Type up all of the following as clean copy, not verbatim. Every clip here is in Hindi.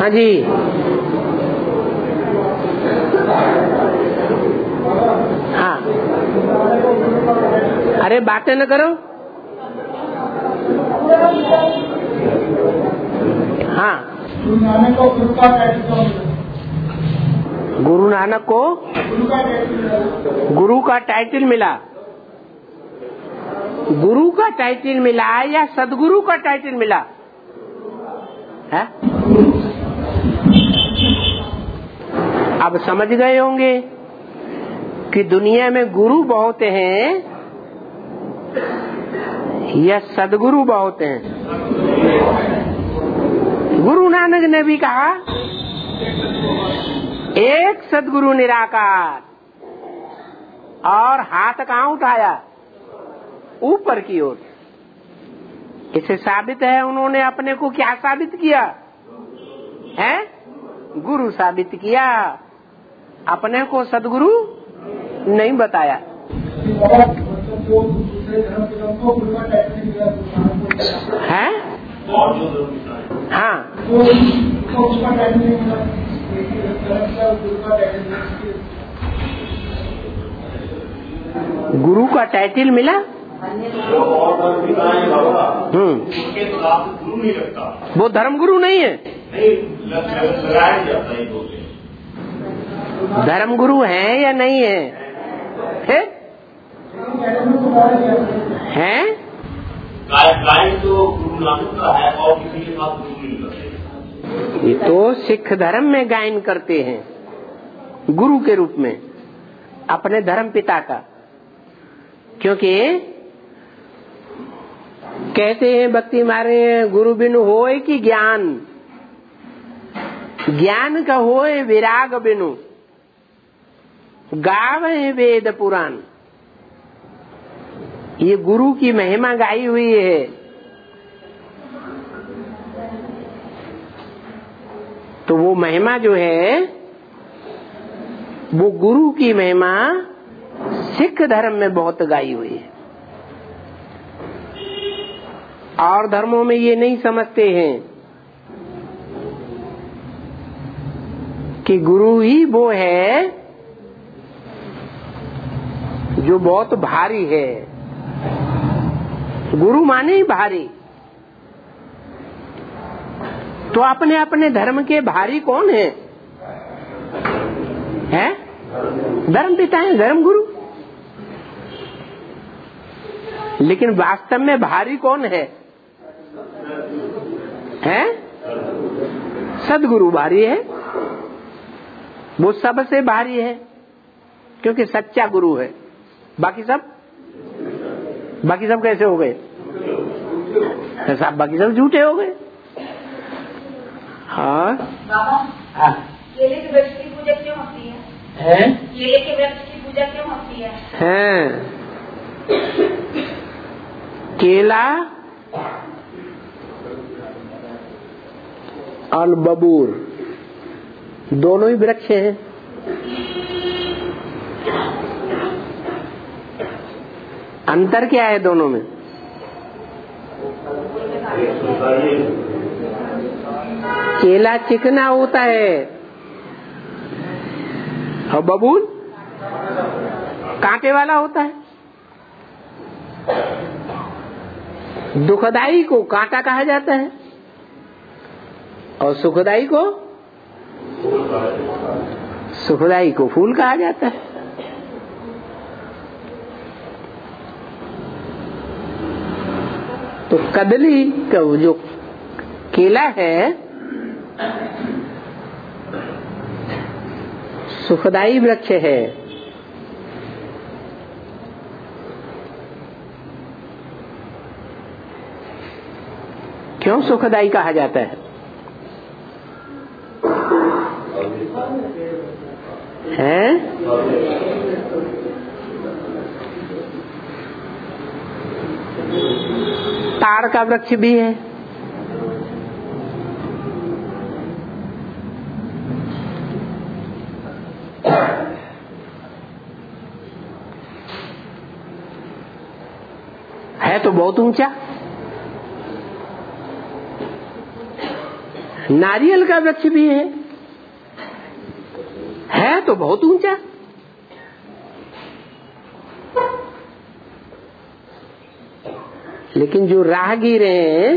हाँ जी, हाँ, अरे बातें न करो। हाँ, गुरु नानक को गुरु का टाइटल मिला। गुरु का टाइटल मिला या सदगुरु का टाइटल मिला है? अब समझ गए होंगे कि दुनिया में गुरु बहुत हैं या सदगुरु बहुत हैं। गुरु नानक ने भी कहा एक सदगुरु निराकार, और हाथ कहाँ उठाया? ऊपर की ओर। इसे साबित है उन्होंने अपने को क्या साबित किया है? गुरु साबित किया, अपने को सदगुरु नहीं बताया। है? हाँ, गुरु का टाइटल मिला। वो धर्म गुरु नहीं है। धर्म गुरु है या नहीं है? हैं? तो गुरु नानक का है और किसी के साथ गुरु नहीं करते। ये तो सिख धर्म में गायन करते हैं गुरु के रूप में अपने धर्म पिता का, क्योंकि कहते हैं भक्ति मारे गुरु बिनु होए कि ज्ञान, ज्ञान का होए विराग बिनु, गावे वेद पुराण। ये गुरु की महिमा गाई हुई है। तो वो महिमा जो है वो गुरु की महिमा सिख धर्म में बहुत गाई हुई है। और धर्मों में ये नहीं समझते हैं कि गुरु ही वो है जो बहुत भारी है। गुरु माने ही भारी। तो अपने अपने धर्म के भारी कौन है? हैं? धर्म पिता है, धर्म गुरु। लेकिन वास्तव में भारी कौन है? हैं? सदगुरु भारी है। वो सबसे भारी है क्योंकि सच्चा गुरु है। बाकी सब कैसे हो गए? सब बाकी सब झूठे हो गए। हाँ, केले के वृक्ष की पूजा क्यों होती है? केले के वृक्ष की पूजा क्यों होती है? केला और बबूर दोनों ही वृक्ष हैं। अंतर क्या है दोनों में? केला चिकना होता है और बबूल कांटे वाला होता है। दुखदाई को कांटा कहा जाता है और सुखदाई को फूल कहा जाता है। तो कदली का जो केला है सुखदाई वृक्ष है। क्यों सुखदाई कहा जाता है? ताड़ का वृक्ष भी है। है तो बहुत ऊंचा नारियल का वृक्ष भी है तो बहुत ऊंचा। लेकिन जो राहगीर हैं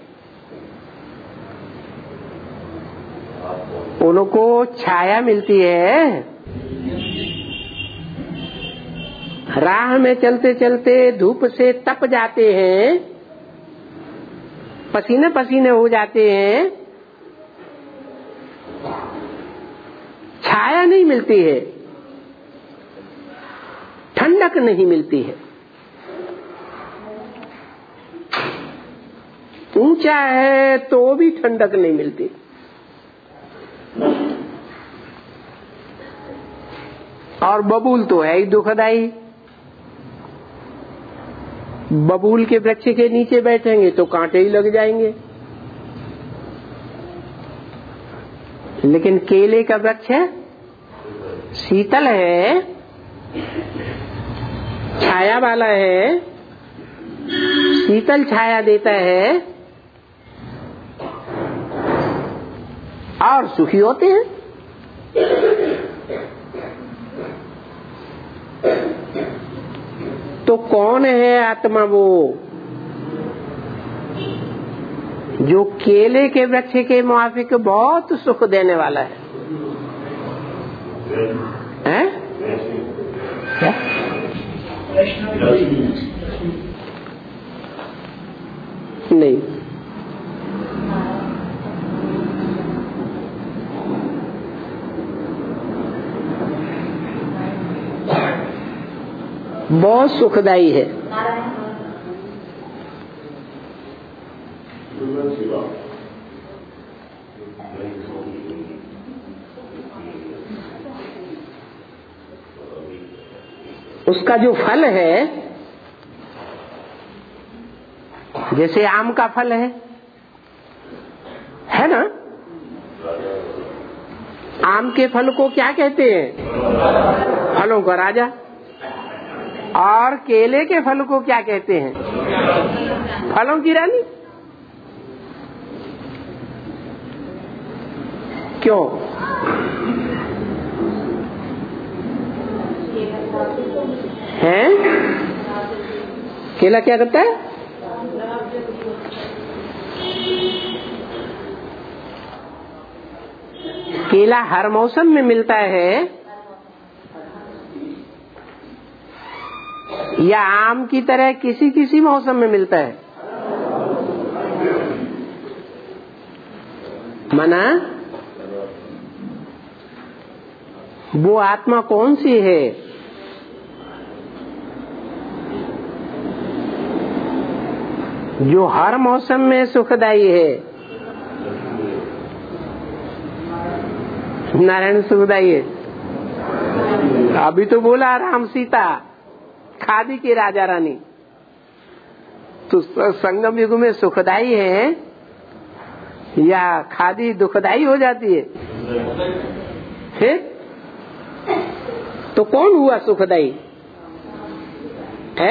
उनको छाया मिलती है। राह में चलते चलते धूप से तप जाते हैं, पसीने पसीने हो जाते हैं, छाया नहीं मिलती है, ठंडक नहीं मिलती है। ऊंचा है तो भी ठंडक नहीं मिलती। और बबूल तो है ही दुखदाई। बबूल के वृक्ष के नीचे बैठेंगे तो कांटे ही लग जाएंगे। लेकिन केले का वृक्ष शीतल है, छाया वाला है, शीतल छाया देता है और सुखी होते हैं। तो कौन है आत्मा वो जो केले के वृक्ष के मुआफिक बहुत सुख देने वाला है? हैं? नहीं, बहुत सुखदाई है। उसका जो फल है, जैसे आम का फल है ना? आम के फल को क्या कहते हैं? फलों का राजा। और केले के फल को क्या कहते हैं? फलों की रानी। क्यों? हैं? केला क्या करता है? केला हर मौसम में मिलता है या आम की तरह किसी किसी मौसम में मिलता है? माना वो आत्मा कौन सी है जो हर मौसम में सुखदायी है? नारायण सुखदायी है। अभी तो बोला राम सीता खादी की राजा रानी, तो संगम युग में सुखदाई है या खादी दुखदाई हो जाती है? फिर तो कौन हुआ सुखदाई है?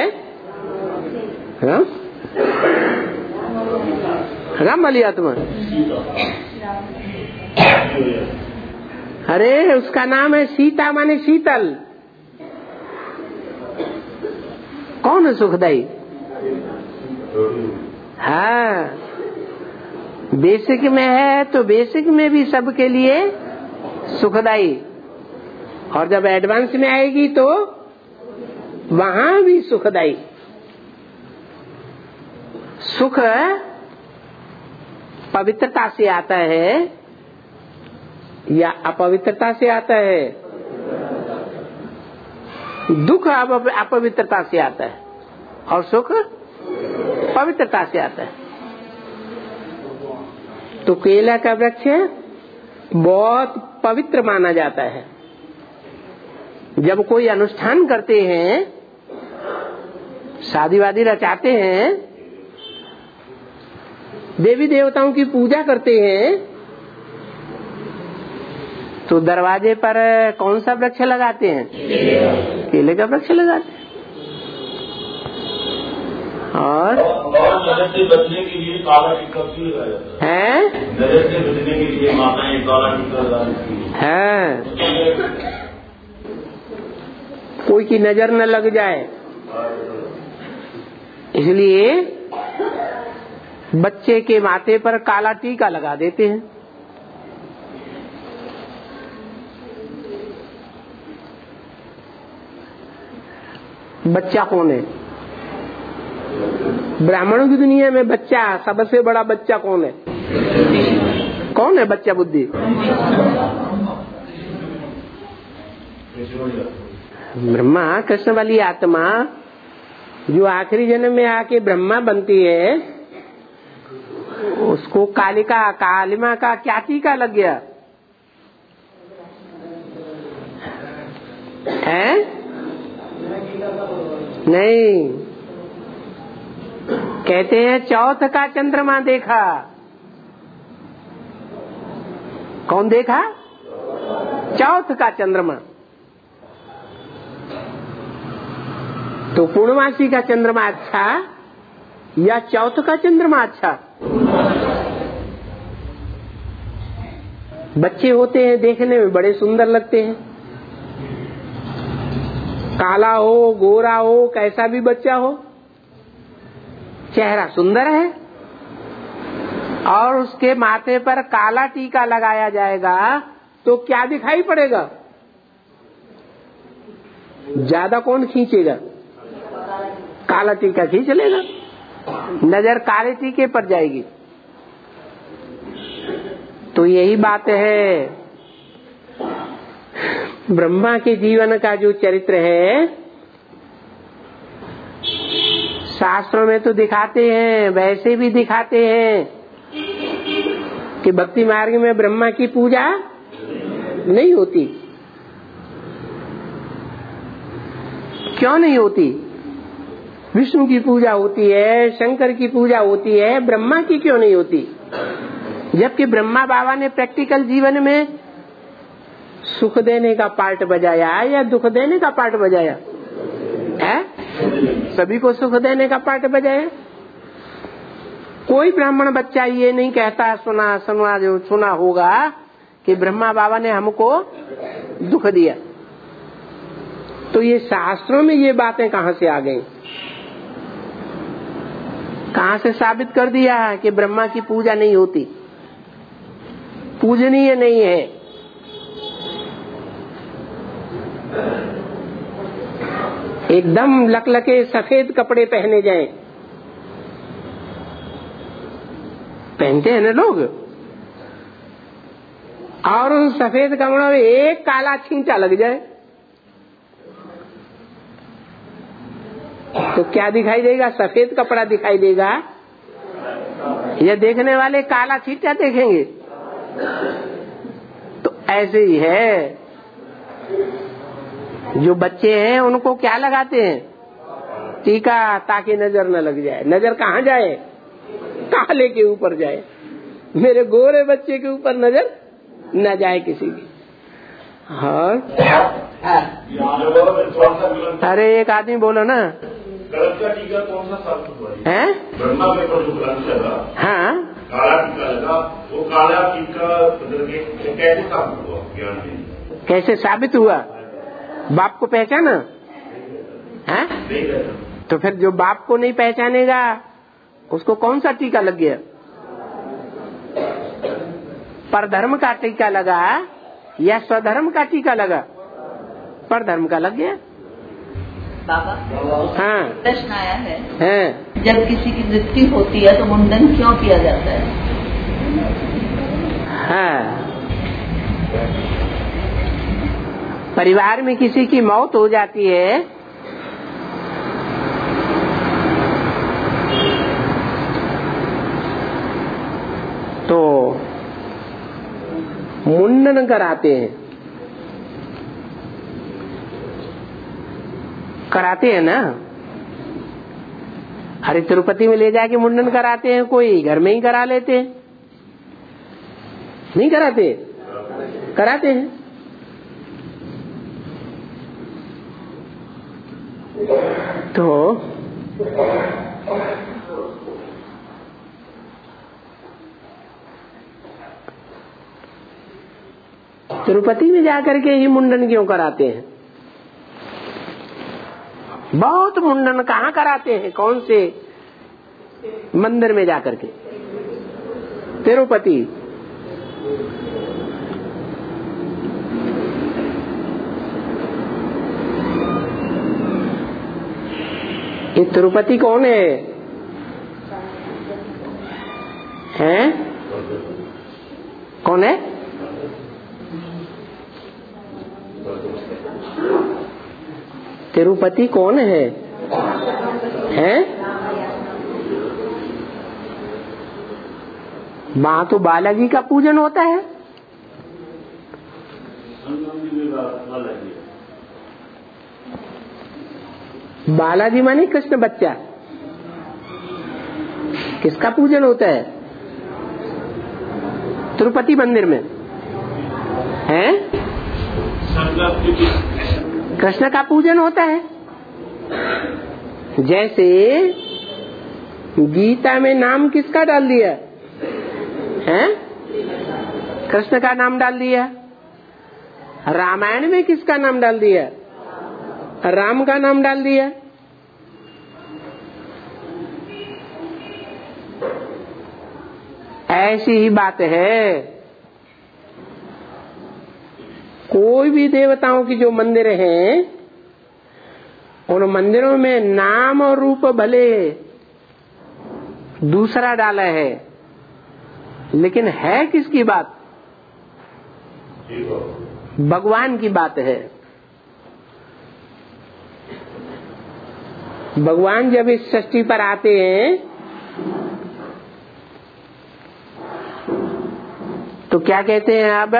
राम वाली आत्मा। अरे उसका नाम है सीता, माने शीतल। कौन है सुखदाई? हाँ, बेसिक में है तो बेसिक में भी सबके लिए सुखदाई, और जब एडवांस में आएगी तो वहां भी सुखदाई। सुख पवित्रता से आता है या अपवित्रता से आता है? दुख अपवित्रता से आता है और सुख पवित्रता से आता है। तो केला का वृक्ष बहुत पवित्र माना जाता है। जब कोई अनुष्ठान करते हैं, शादी वादी रचाते हैं, देवी देवताओं की पूजा करते हैं, तो दरवाजे पर कौन सा वृक्ष लगाते हैं? केले का वृक्ष लगाते हैं। और नजर से बचने के लिए काला टीका क्यों लगाया जाता है? नजर से बचने के लिए माताएं काला टीका लगाती है कोई की नजर न लग जाए, इसलिए बच्चे के माथे पर काला टीका लगा देते हैं। बच्चा कौन है? ब्राह्मणों की दुनिया में बच्चा, सबसे बड़ा बच्चा कौन है? कौन है बच्चा बुद्धि? ब्रह्मा, कृष्ण वाली आत्मा जो आखिरी जन्म में आके ब्रह्मा बनती है, उसको कालिमा का क्या टीका लग गया है? नहीं, कहते हैं चौथ का चंद्रमा देखा। कौन देखा? चौथ का चंद्रमा। तो पूर्णमासी का चंद्रमा अच्छा या चौथ का चंद्रमा अच्छा? बच्चे होते हैं, देखने में बड़े सुंदर लगते हैं, काला हो गोरा हो कैसा भी बच्चा हो, चेहरा सुंदर है, और उसके माथे पर काला टीका लगाया जाएगा तो क्या दिखाई पड़ेगा? ज्यादा कौन खींचेगा? काला टीका खींच लेगा, नजर काले टीके पर जाएगी। तो यही बात है, ब्रह्मा के जीवन का जो चरित्र है, शास्त्रों में तो दिखाते हैं, वैसे भी दिखाते हैं कि भक्ति मार्ग में ब्रह्मा की पूजा नहीं होती। क्यों नहीं होती? विष्णु की पूजा होती है, शंकर की पूजा होती है, ब्रह्मा की क्यों नहीं होती? जबकि ब्रह्मा बाबा ने प्रैक्टिकल जीवन में सुख देने का पार्ट बजाया या दुख देने का पार्ट बजाया है? सभी को सुख देने का पार्ट बजाया। कोई ब्राह्मण बच्चा ये नहीं कहता, सुना होगा कि ब्रह्मा बाबा ने हमको दुख दिया। तो ये शास्त्रों में ये बातें कहाँ से आ गई? कहाँ से साबित कर दिया है कि ब्रह्मा की पूजा नहीं होती, पूजनीय नहीं है? एकदम लकलके सफेद कपड़े पहने जाएं, पहनते हैं ना लोग, और उन सफेद कपड़ों में एक काला छींटा लग जाए तो क्या दिखाई देगा? सफेद कपड़ा दिखाई देगा या देखने वाले काला छींटा देखेंगे? तो ऐसे ही है, जो बच्चे हैं उनको क्या लगाते हैं? टीका, ताकि नजर न लग जाए। नजर कहाँ जाए? काले के ऊपर जाए, मेरे गोरे बच्चे के ऊपर नजर न जाए किसी की। हाँ, अरे एक आदमी बोलो ना, कलश का टीका कौन सा साबित हुआ है? ब्रह्मा के ऊपर जो कलश लगा, हाँ, काला टीका लगा, वो काला टीका कैसे साबित हुआ? ज्ञान में कैसे साबित हुआ? बाप को पहचाना है? तो फिर जो बाप को नहीं पहचानेगा उसको कौन सा टीका लग गया? परधर्म का टीका लगा या स्वधर्म का टीका लगा? परधर्म का लग गया। बाबा, हाँ, प्रश्न आया है, जब किसी की मृत्यु होती है तो मुंडन क्यों किया जाता है? हाँ, परिवार में किसी की मौत हो जाती है तो मुंडन कराते हैं ना। अरे तिरुपति में ले जाके मुंडन कराते हैं, कोई घर में ही करा लेते हैं, नहीं कराते? कराते हैं। तो तिरुपति में जाकर के ही मुंडन क्यों कराते हैं? बहुत मुंडन कहाँ कराते हैं? कौन से मंदिर में जाकर के? तिरुपति। ये तिरुपति कौन है? हैं? कौन है? तिरुपति कौन है? हैं? वहां तो बालाजी का पूजन होता है। बालाजी माने कृष्ण बच्चा। किसका पूजन होता है? तिरुपति मंदिर में हैं? कृष्ण का पूजन होता है। जैसे गीता में नाम किसका डाल दिया है? कृष्ण का नाम डाल दिया। रामायण में किसका नाम डाल दिया? राम का नाम डाल दिया। ऐसी ही बात है। कोई भी देवताओं की जो मंदिर हैं, उन मंदिरों में नाम और रूप भले दूसरा डाला है, लेकिन है किसकी बात? भगवान की बात है। भगवान जब इस सृष्टि पर आते हैं तो क्या कहते हैं? अब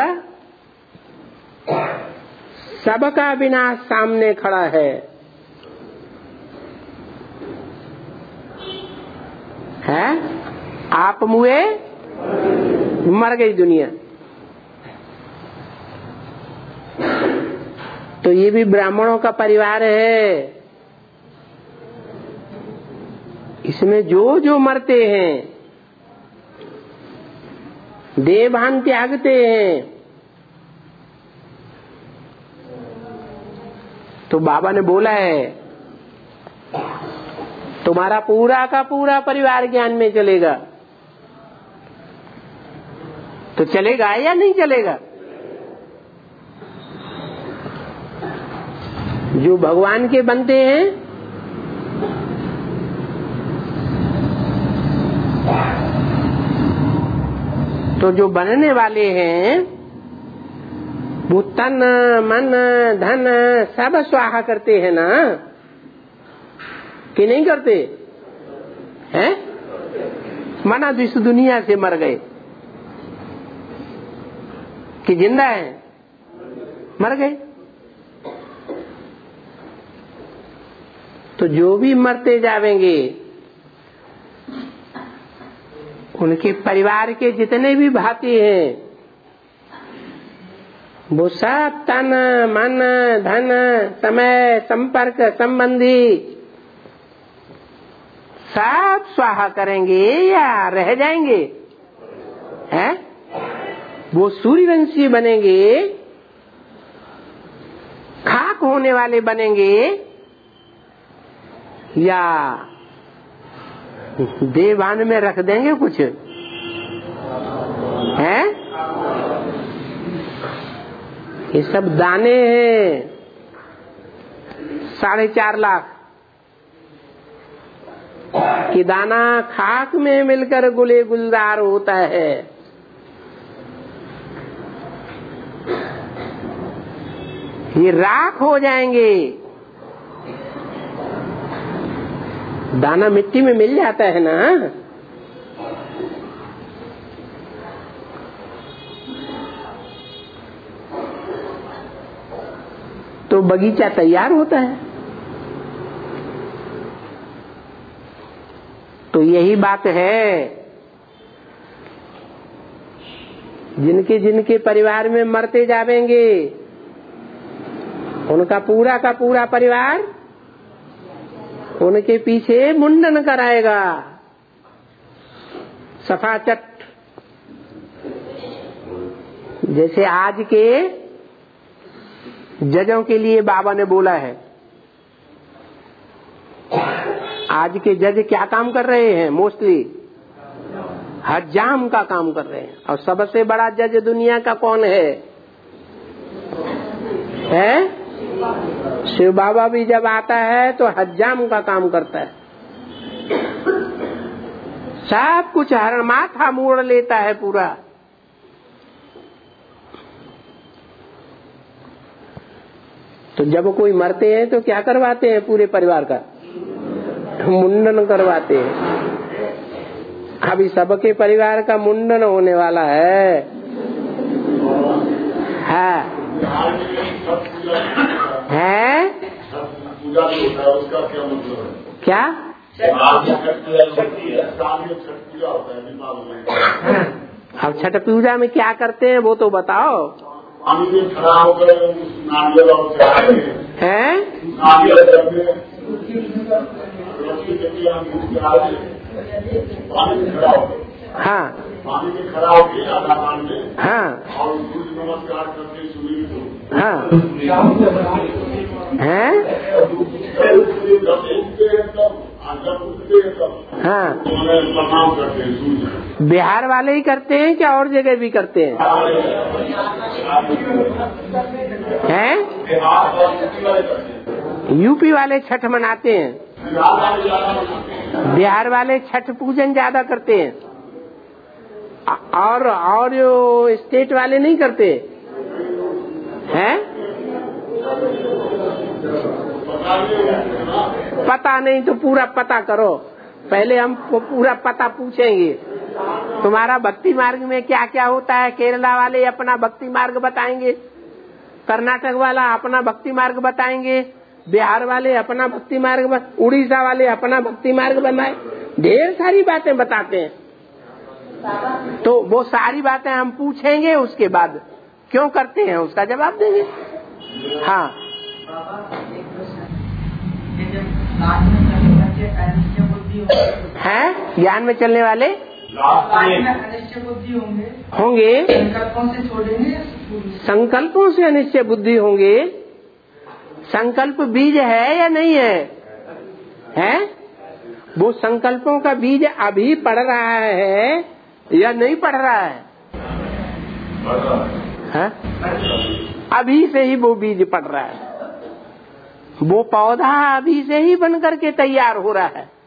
सबका विनाश सामने खड़ा है। आप मुए, मर गई दुनिया। तो ये भी ब्राह्मणों का परिवार है। इसमें जो जो मरते हैं, देवभान त्यागते हैं, तो बाबा ने बोला है तुम्हारा पूरा का पूरा परिवार ज्ञान में चलेगा। तो चलेगा या नहीं चलेगा? जो भगवान के बनते हैं तो जो बनने वाले हैं वो तन मन धन सब स्वाहा करते हैं ना, कि नहीं करते हैं? माना इस दुनिया से मर गए कि जिंदा है? मर गए। तो जो भी मरते जावेंगे उनके परिवार के जितने भी भाती हैं वो सब तन मन धन समय संपर्क संबंधी सब स्वाहा करेंगे या रह जाएंगे? हैं? वो सूर्यवंशी बनेंगे, खाक होने वाले बनेंगे, या देवान में रख देंगे कुछ? हैं? ये सब दाने हैं। 4.5 लाख कि दाना खाक में मिलकर गुले गुलजार होता है। ये राख हो जाएंगे। दाना मिट्टी में मिल जाता है ना, तो बगीचा तैयार होता है। तो यही बात है, जिनके जिनके परिवार में मरते जावेंगे उनका पूरा का पूरा परिवार उनके पीछे मुंडन कराएगा, सफाचट। जैसे आज के जजों के लिए बाबा ने बोला है, आज के जज क्या काम कर रहे हैं? मोस्टली हज्जाम का काम कर रहे हैं। और सबसे बड़ा जज दुनिया का कौन है? शिव बाबा भी जब आता है तो हज्जाम का काम करता है, सब कुछ हर माथा मोड़ लेता है पूरा। तो जब कोई मरते हैं तो क्या करवाते हैं? पूरे परिवार का मुंडन करवाते हैं। अभी सबके परिवार का मुंडन होने वाला है। पूजा होता है, उसका क्या मतलब है? क्या? अब छठ पूजा में क्या करते हैं वो तो बताओ। पानी में खड़ा होकर नारियल हैं? पानी में खड़ा होकर, हाँ पानी में खड़ा होकर आधार में, हाँ और सूर्य नमस्कार करते सूर्य को, हाँ हैं? हाँ, प्रणाम करते हैं सूर्य। बिहार वाले ही करते हैं क्या और जगह भी करते हैं? हैं? यूपी वाले छठ मनाते हैं, बिहार वाले छठ पूजन ज्यादा करते हैं, और जो स्टेट वाले नहीं करते हैं। पता नहीं तो पूरा पता करो। पहले हम पूरा पता पूछेंगे, तुम्हारा भक्ति मार्ग में क्या क्या होता है। केरला वाले अपना भक्ति मार्ग बताएंगे, कर्नाटक वाला अपना भक्ति मार्ग बताएंगे, बिहार वाले अपना भक्ति मार्ग, उड़ीसा वाले अपना भक्ति मार्ग बनाए, ढेर सारी बातें बताते हैं। तो वो सारी बातें हम पूछेंगे, उसके बाद क्यों करते हैं उसका जवाब देंगे। हाँ, है ज्ञान में चलने वाले होंगे, संकल्पों से अनिश्चय बुद्धि होंगे। संकल्प बीज है या नहीं है? है? वो संकल्पों का बीज अभी पड़ रहा है या नहीं पड़ रहा है? है? अभी से ही वो बीज पड़ रहा है, वो पौधा अभी से ही बन करके तैयार हो रहा है।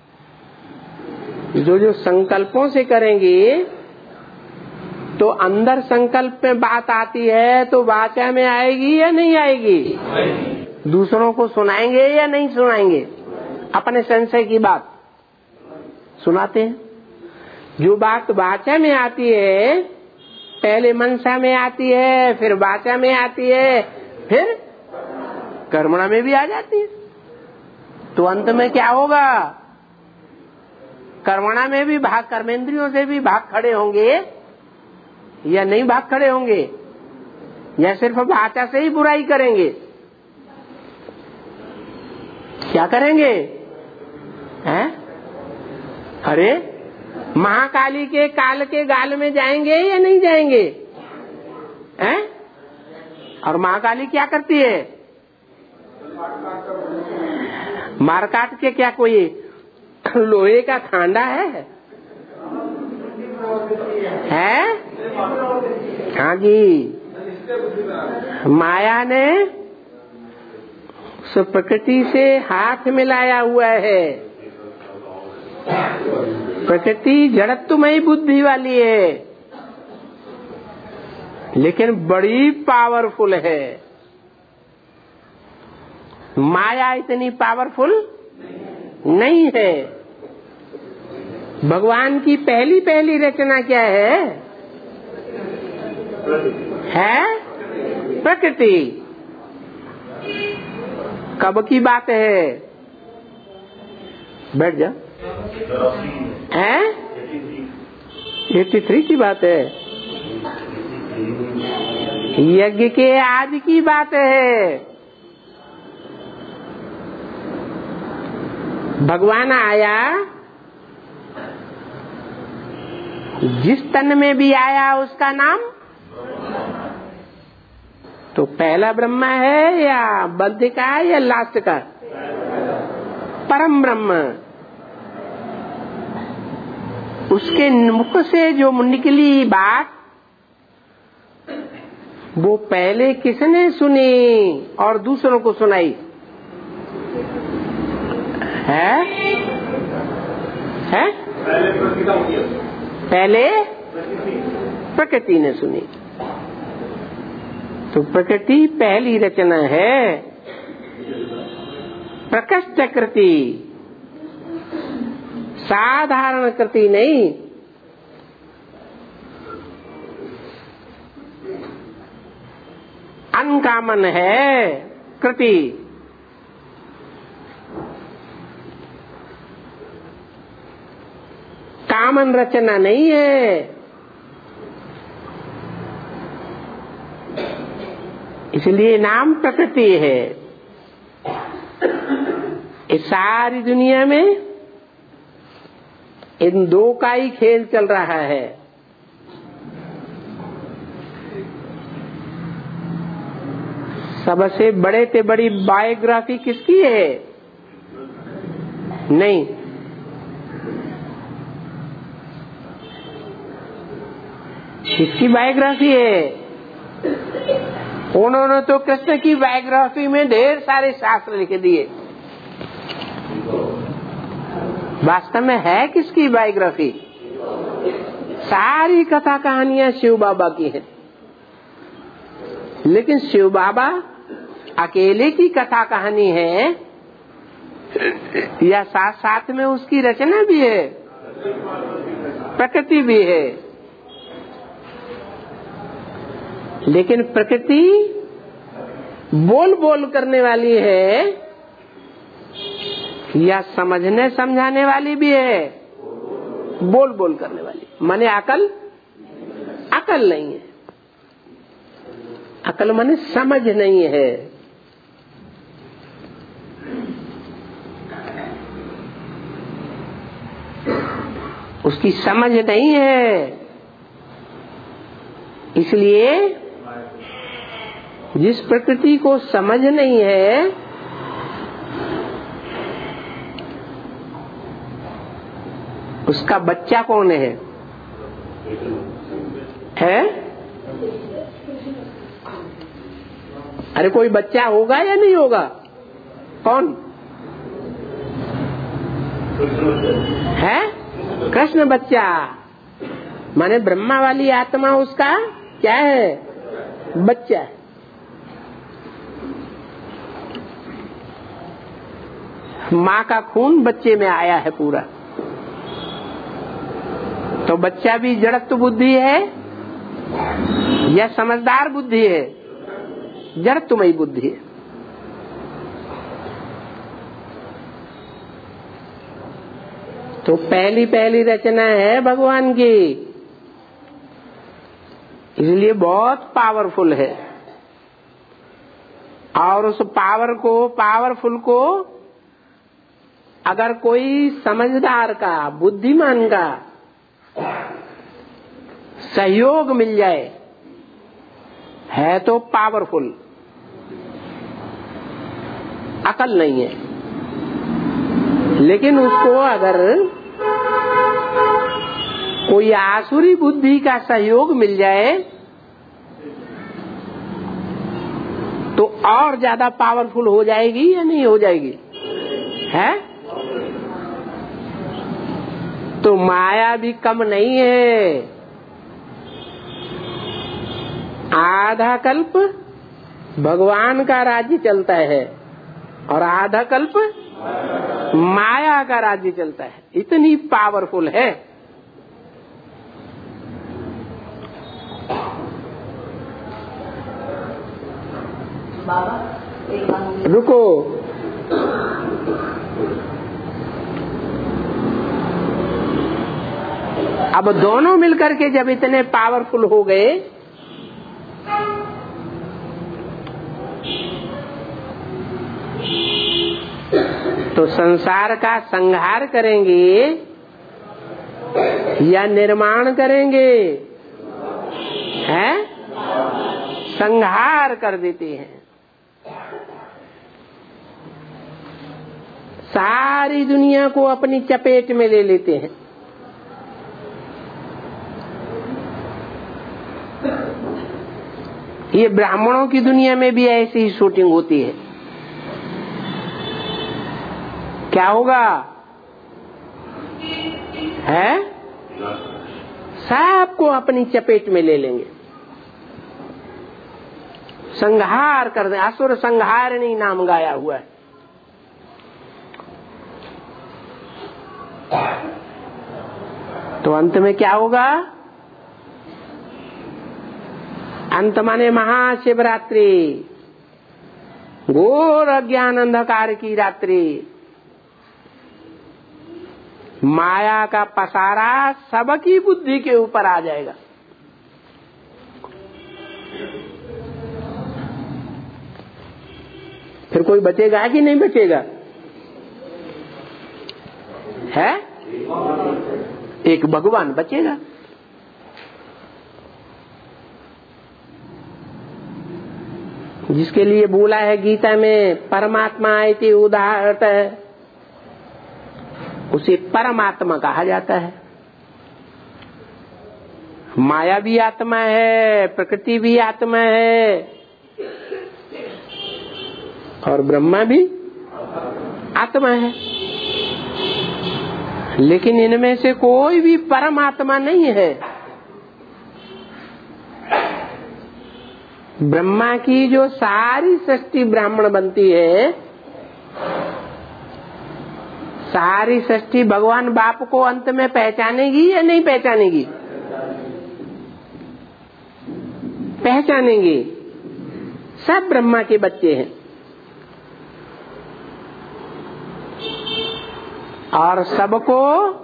जो संकल्पों से करेंगे तो अंदर संकल्प में बात आती है तो वाचा में आएगी या नहीं आएगी? दूसरों को सुनाएंगे या नहीं सुनाएंगे? अपने संशय की बात सुनाते हैं। जो बात वाचा में आती है, पहले मनसा में आती है, फिर वाचा में आती है, फिर कर्मणा में भी आ जाती है। तो अंत में क्या होगा? कर्मणा में भी भाग, कर्मेंद्रियों से भी भाग खड़े होंगे या नहीं भाग खड़े होंगे, या सिर्फ वाचा से ही बुराई करेंगे? क्या करेंगे? हैं? अरे महाकाली के काल के गाल में जाएंगे या नहीं जाएंगे? हैं? और महाकाली क्या करती है? मारकाट के क्या कोई लोहे का खांडा है? हाँ जी, माया ने प्रकृति से हाथ मिलाया हुआ है। प्रकृति जड़त्वमयी बुद्धि वाली है, लेकिन बड़ी पावरफुल है। माया इतनी पावरफुल नहीं है। भगवान की पहली पहली रचना क्या है? प्रकृति। कब की बात है? बैठ जा। 83 की बात है। यज्ञ के आदि की बात है। भगवान आया, जिस तन में भी आया उसका नाम तो पहला ब्रह्मा है या मध्य का या लास्ट का? परम ब्रह्म। उसके मुख से जो निकली बात वो पहले किसने सुनी और दूसरों को सुनाई? है? पहले प्रकृति ने सुनी। तो प्रकृति पहली रचना है, प्रकृष्ट कृति, साधारण कृति नहीं। अनकॉमन है कृति। कॉमन रचना नहीं है। इसलिए नाम प्रकृति है। इस सारी दुनिया में इन दो का ही खेल चल रहा है। सबसे बड़े से बड़ी बायोग्राफी किसकी है? नहीं, किसकी बायोग्राफी है? उन्होंने तो कृष्ण की बायोग्राफी में ढेर सारे शास्त्र लिख दिए। वास्तव में है किसकी बायोग्राफी? सारी कथा कहानियां शिव बाबा की हैं, लेकिन शिव बाबा अकेले की कथा कहानी है या साथ साथ में उसकी रचना भी है, प्रकृति भी है? लेकिन प्रकृति बोल बोल करने वाली है या समझने समझाने वाली भी है? बोल बोल करने वाली। माने अकल? अकल नहीं है। अकल माने समझ नहीं है। उसकी समझ नहीं है। इसलिए जिस प्रकृति को समझ नहीं है उसका बच्चा कौन है? अरे कोई बच्चा होगा या नहीं होगा? कौन है? कृष्ण बच्चा। माने ब्रह्मा वाली आत्मा उसका क्या है? बच्चा है। माँ का खून बच्चे में आया है पूरा। तो बच्चा भी जड़त्व बुद्धि है या समझदार बुद्धि है? जड़त्वमयी बुद्धि है। तो पहली पहली रचना है भगवान की, इसलिए बहुत पावरफुल है। और उस पावरफुल को अगर कोई समझदार का, बुद्धिमान का सहयोग मिल जाए है तो पावरफुल। अकल नहीं है, लेकिन उसको अगर कोई आसुरी बुद्धि का सहयोग मिल जाए तो और ज्यादा पावरफुल हो जाएगी या नहीं हो जाएगी? है? तो माया भी कम नहीं है। आधा कल्प भगवान का राज्य चलता है और आधा कल्प माया का राज्य चलता है। इतनी पावरफुल है। बाबा रुको, अब दोनों मिलकर के जब इतने पावरफुल हो गए तो संसार का संहार करेंगे या निर्माण करेंगे? हैं? संहार कर देते हैं। सारी दुनिया को अपनी चपेट में ले लेते हैं। ये ब्राह्मणों की दुनिया में भी ऐसी ही शूटिंग होती है। क्या होगा? है? सबको अपनी चपेट में ले लेंगे, संहार कर दे। असुर संहारिणी नाम गाया हुआ है। तो अंत में क्या होगा? अंत माने महाशिवरात्रि, घोर अज्ञान अंधकार की रात्रि। माया का पसारा सबकी बुद्धि के ऊपर आ जाएगा। फिर कोई बचेगा कि नहीं बचेगा? है? एक भगवान बचेगा। जिसके लिए बोला है गीता में, परमात्मा इति उदाहरत है, उसे परमात्मा कहा जाता है। माया भी आत्मा है, प्रकृति भी आत्मा है, और ब्रह्मा भी आत्मा है। लेकिन इनमें से कोई भी परमात्मा नहीं है। ब्रह्मा की जो सारी सृष्टि ब्राह्मण बनती है, सारी सृष्टि भगवान बाप को अंत में पहचानेगी या नहीं पहचानेगी? पहचानेंगे। सब ब्रह्मा के बच्चे हैं। और सबको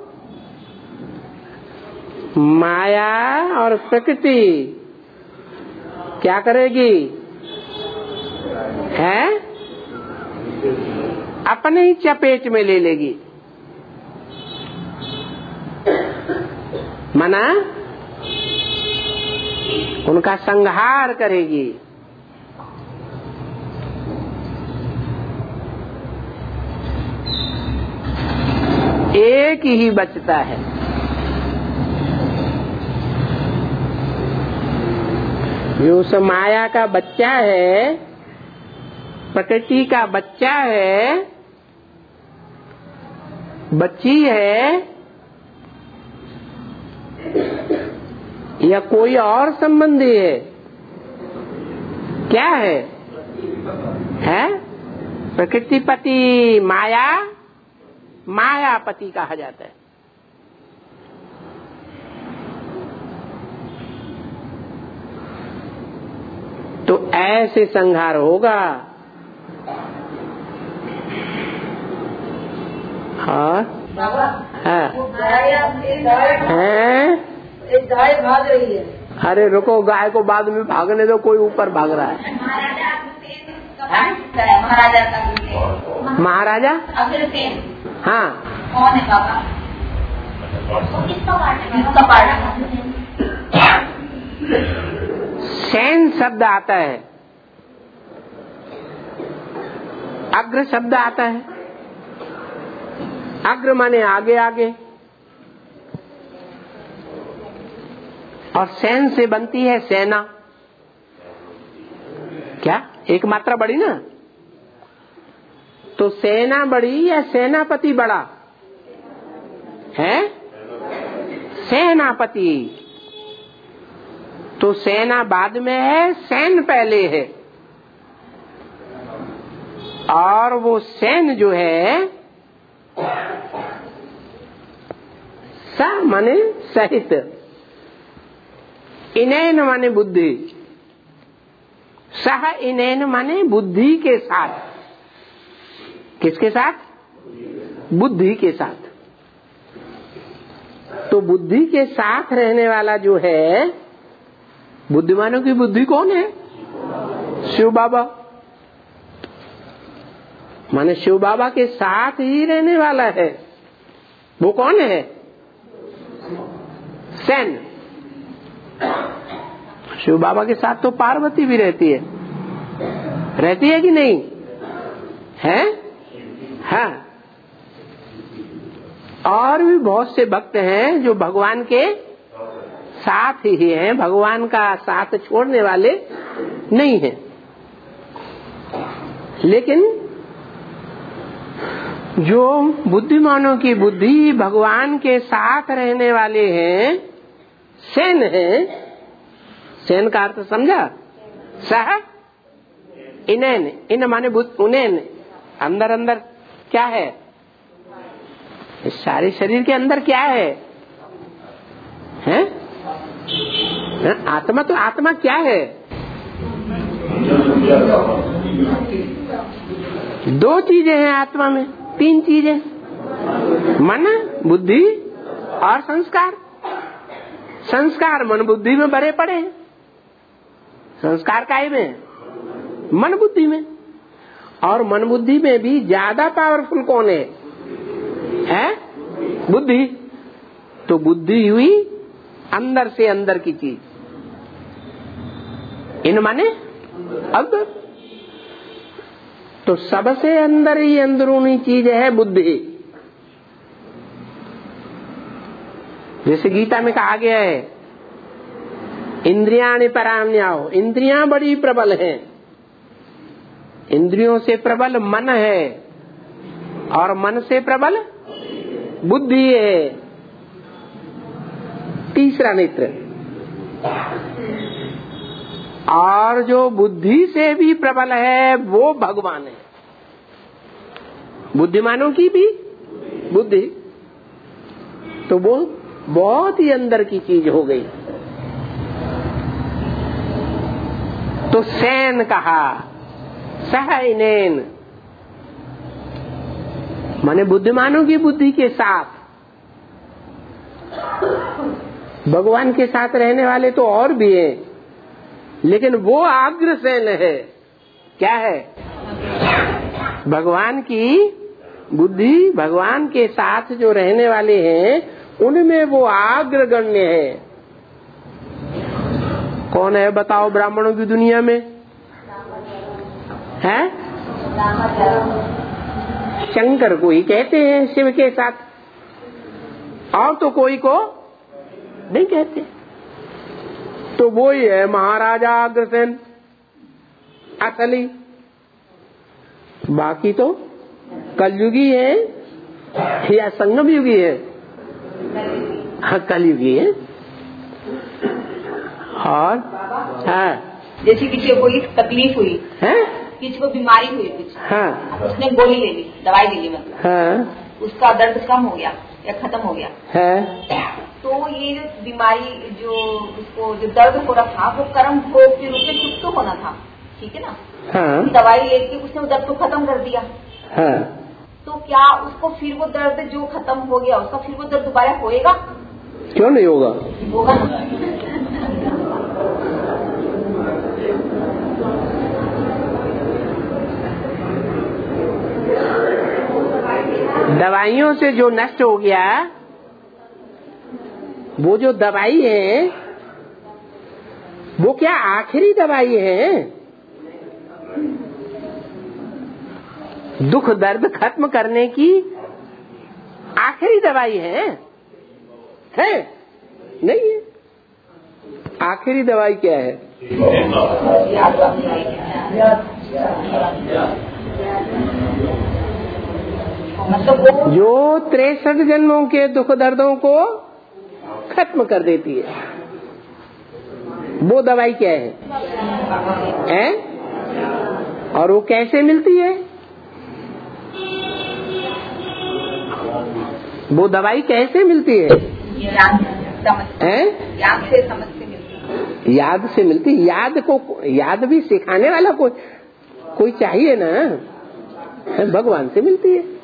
माया और प्रकृति क्या करेगी? है? अपने ही चपेट में ले लेगी। मना उनका संहार करेगी। एक ही बचता है। जो उस माया का बच्चा है, प्रकृति का बच्चा है, बच्ची है, या कोई और संबंधी है? क्या है? है? प्रकृतिपति माया, मायापति कहा जाता है। तो ऐसे संहार होगा। और एक गाय भाग रही है। अरे रुको, गाय को बाद में भागने दो, कोई ऊपर भाग रहा है। महाराजा अग्रसेन। हाँ, कौन है बाबा? किसका पार्ट? सेन शब्द आता है, अग्र शब्द आता है। अग्र माने आगे आगे, और सेन से बनती है सेना। क्या? एक मात्रा बड़ी ना? तो सेना बड़ी या सेनापति बड़ा है? सेनापति। तो सेना बाद में है, सैन पहले है। और वो सैन जो है, स माने सहित, इनैन माने बुद्धि, सह इनैन माने बुद्धि के साथ। किसके साथ? बुद्धि के साथ। तो बुद्धि के साथ रहने वाला जो है, बुद्धिमानों की बुद्धि कौन है? शिव बाबा। माने शिव बाबा के साथ ही रहने वाला है। वो कौन है? सेन। शिव बाबा के साथ तो पार्वती भी रहती है कि नहीं है? हाँ। और भी बहुत से भक्त हैं जो भगवान के साथ ही हैं, भगवान का साथ छोड़ने वाले नहीं हैं। लेकिन जो बुद्धिमानों की बुद्धि भगवान के साथ रहने वाले हैं, सेन हैं। सेन का अर्थ समझा? सह इनैन, इन माने उनैन, अंदर अंदर क्या है? इस सारे शरीर के अंदर क्या है? हैं? आत्मा तो आत्मा क्या है? दो चीजें हैं आत्मा में, तीन चीजें, मन, बुद्धि और संस्कार। संस्कार मन बुद्धि में भरे पड़े हैं। संस्कार काहे में? मन बुद्धि में। और मन बुद्धि में भी ज्यादा पावरफुल कौन है? बुद्धि। तो बुद्धि हुई अंदर से अंदर की चीज, इन माने अंदर। तो सबसे अंदर ही अंदरूनी चीज है बुद्धि। जैसे गीता में कहा गया है, इंद्रियाणि पराम्याओ, इंद्रियां बड़ी प्रबल हैं। इंद्रियों से प्रबल मन है और मन से प्रबल बुद्धि है। तीसरा नेत्र। और जो बुद्धि से भी प्रबल है वो भगवान है। बुद्धिमानों की भी बुद्धि, तो वो बहुत ही अंदर की चीज हो गई। तो सेन कहा, सहनैन, माने बुद्धिमानों की बुद्धि के साथ। भगवान के साथ रहने वाले तो और भी हैं, लेकिन वो अग्रसेन है। क्या है? भगवान की बुद्धि, भगवान के साथ जो रहने वाले हैं उनमें वो अग्रगण्य है। कौन है बताओ ब्राह्मणों की दुनिया में? है शंकर को ही कहते हैं शिव के साथ, और तो कोई को नहीं कहते। तो वो ही है महाराजा अग्रसेन असली। बाकी तो कलयुगी है या संगम युगी है? हाँ, कलयुगी है। और हाँ, जैसे किसी को कोई तकलीफ हुई है, किसी को बीमारी हुई कुछ, हाँ, उसने गोली ले ली, दवाई ले ली, मतलब हाँ, उसका दर्द कम हो गया या खत्म हो गया है। तो ये जो बीमारी, जो उसको जो दर्द हो रहा था वो कर्म भोग के रूप में कुछ तो होना था, ठीक है ना? हाँ, दवाई लेके उसने वो दर्द को खत्म कर दिया। हाँ। तो क्या उसको फिर वो दर्द जो खत्म हो गया उसका फिर वो दर्द दोबारा होएगा? क्यों नहीं होगा? होगा। दवाइयों से जो नष्ट हो गया, वो जो दवाई है वो क्या आखिरी दवाई है? दुख दर्द खत्म करने की आखिरी दवाई है? नहीं है। आखिरी दवाई क्या है? जो 63 जन्मों के दुख दर्दों को खत्म कर देती है, वो दवाई क्या है? और वो कैसे मिलती है? वो दवाई कैसे मिलती है? याद से समझ से मिलती है। याद से मिलती। याद भी सिखाने वाला कोई चाहिए ना। भगवान से मिलती है।